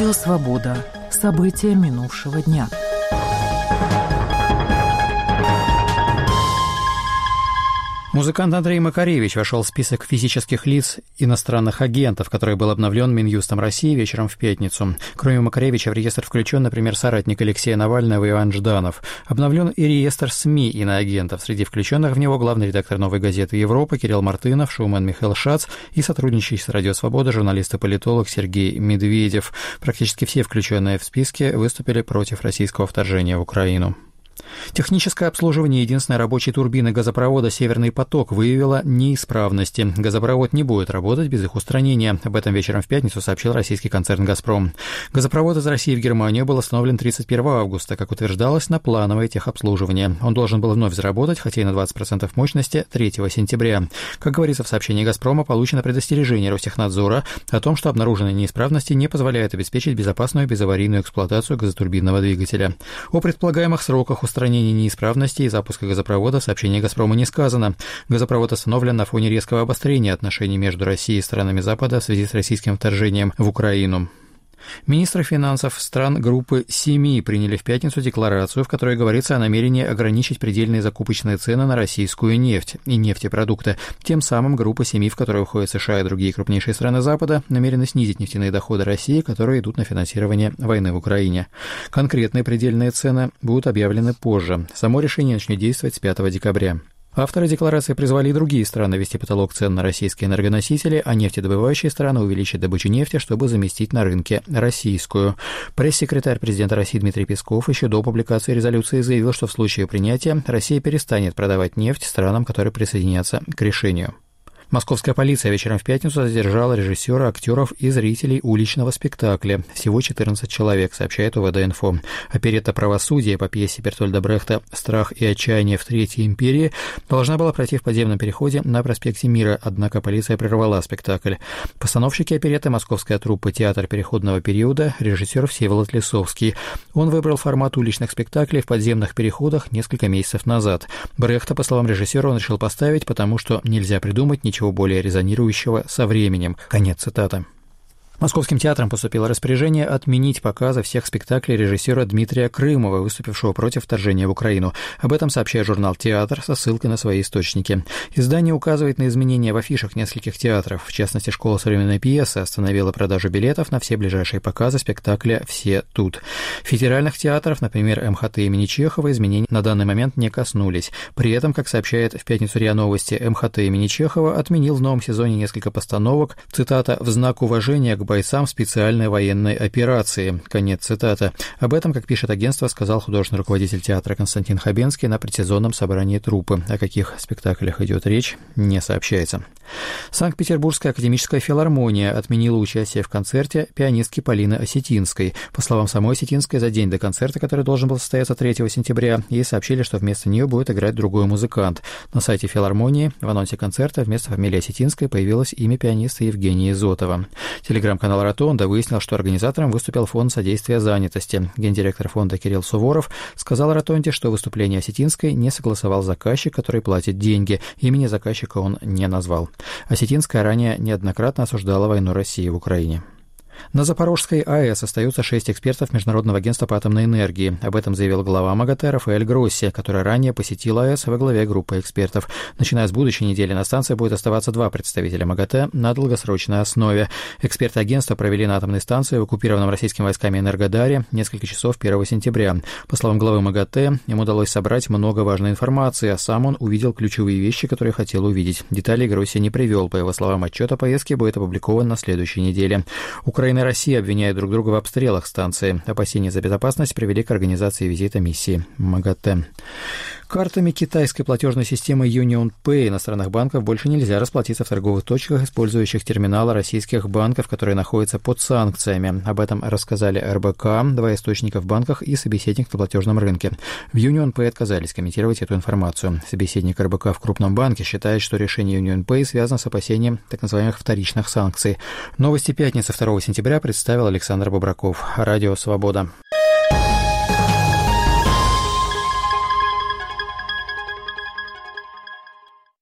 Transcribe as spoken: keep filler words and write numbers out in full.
Радио «Свобода». События минувшего дня. Музыкант Андрей Макаревич вошел в список физических лиц иностранных агентов, который был обновлен Минюстом России вечером в пятницу. Кроме Макаревича в реестр включен, например, соратник Алексея Навального Иван Жданов. Обновлен и реестр СМИ иноагентов. Среди включенных в него главный редактор «Новой газеты Европа» Кирилл Мартынов, шоумен Михаил Шац и сотрудничающий с «Радио Свобода» журналист и политолог Сергей Медведев. Практически все включенные в списки выступили против российского вторжения в Украину. Техническое обслуживание единственной рабочей турбины газопровода «Северный поток» выявило неисправности. Газопровод не будет работать без их устранения. Об этом вечером в пятницу сообщил российский концерн «Газпром». Газопровод из России в Германию был остановлен тридцать первого августа, как утверждалось, на плановое техобслуживание. Он должен был вновь заработать, хотя и на двадцать процентов мощности, третьего сентября. Как говорится в сообщении «Газпрома», получено предостережение Ростехнадзора о том, что обнаруженные неисправности не позволяют обеспечить безопасную безаварийную эксплуатацию газотурбинного двигателя. О предполагаемых сроках устранения неисправностей и запуска газопровода в сообщении «Газпрома» не сказано. Газопровод остановлен на фоне резкого обострения отношений между Россией и странами Запада в связи с российским вторжением в Украину. Министры финансов стран группы семи приняли в пятницу декларацию, в которой говорится о намерении ограничить предельные закупочные цены на российскую нефть и нефтепродукты. Тем самым группа семи, в которой входят США и другие крупнейшие страны Запада, намерены снизить нефтяные доходы России, которые идут на финансирование войны в Украине. Конкретные предельные цены будут объявлены позже. Само решение начнет действовать с пятого декабря. Авторы декларации призвали и другие страны ввести потолок цен на российские энергоносители, а нефтедобывающие страны увеличить добычу нефти, чтобы заместить на рынке российскую. Пресс-секретарь президента России Дмитрий Песков еще до публикации резолюции заявил, что в случае принятия Россия перестанет продавать нефть странам, которые присоединятся к решению. Московская полиция вечером в пятницу задержала режиссера, актеров и зрителей уличного спектакля. Всего четырнадцать человек, сообщает УВД-инфо. Оперетта «Правосудие» по пьесе Бертольда Брехта «Страх и отчаяние в Третьей империи» должна была пройти в подземном переходе на проспекте Мира, однако полиция прервала спектакль. Постановщики оперетты — московская труппа «Театр переходного периода», режиссер Всеволод Лисовский. Он выбрал формат уличных спектаклей в подземных переходах несколько месяцев назад. Брехта, по словам режиссера, он решил поставить, потому что нельзя придумать ничего Ничего более резонирующего со временем. Конец цитаты. Московским театром поступило распоряжение отменить показы всех спектаклей режиссера Дмитрия Крымова, выступившего против вторжения в Украину. Об этом сообщает журнал «Театр» со ссылкой на свои источники. Издание указывает на изменения в афишах нескольких театров. В частности, Школа современной пьесы остановила продажу билетов на все ближайшие показы спектакля «Все тут». Федеральных театров, например, эм ха тэ имени Чехова, изменений на данный момент не коснулись. При этом, как сообщает в пятницу РИА Новости, эм ха тэ имени Чехова отменил в новом сезоне несколько постановок, цитата, «в знак уважения к бойцам специальной военной операции». Конец цитаты. Об этом, как пишет агентство, сказал художественный руководитель театра Константин Хабенский на предсезонном собрании труппы. О каких спектаклях идет речь, не сообщается. Санкт-Петербургская академическая филармония отменила участие в концерте пианистки Полины Осетинской. По словам самой Осетинской, за день до концерта, который должен был состояться третьего сентября, ей сообщили, что вместо нее будет играть другой музыкант. На сайте филармонии в анонсе концерта вместо фамилии Осетинской появилось имя пианиста Евгения Изотова. Телеграм-канал «Ротонда» выяснил, что организатором выступил Фонд содействия занятости. Гендиректор фонда Кирилл Суворов сказал «Ротонде», что выступление Осетинской не согласовал заказчик, который платит деньги. Имени заказчика он не назвал. Осетинская ранее неоднократно осуждала войну России в Украине. На Запорожской АЭС остаются шесть экспертов Международного агентства по атомной энергии. Об этом заявил глава МАГАТЭ Рафаэль Гросси, который ранее посетил АЭС во главе группы экспертов. Начиная с будущей недели на станции будет оставаться два представителя МАГАТЭ на долгосрочной основе. Эксперты агентства провели на атомной станции в оккупированном российскими войсками Энергодаре несколько часов первого сентября. По словам главы МАГАТЭ, ему удалось собрать много важной информации, а сам он увидел ключевые вещи, которые хотел увидеть. Деталей Гросси не привел. По его словам, отчет о поездке будет опубликован на следующей неделе. Украина и Россия обвиняют друг друга в обстрелах станции. Опасения за безопасность привели к организации визита миссии МАГАТЭ. Картами китайской платежной системы UnionPay иностранных банков больше нельзя расплатиться в торговых точках, использующих терминалы российских банков, которые находятся под санкциями. Об этом рассказали эр бэ ка, два источника в банках и собеседник на платежном рынке. В UnionPay отказались комментировать эту информацию. Собеседник эр бэ ка в крупном банке считает, что решение UnionPay связано с опасением так называемых вторичных санкций. Новости пятницы второго сентября представил Александр Бобраков. Радио «Свобода».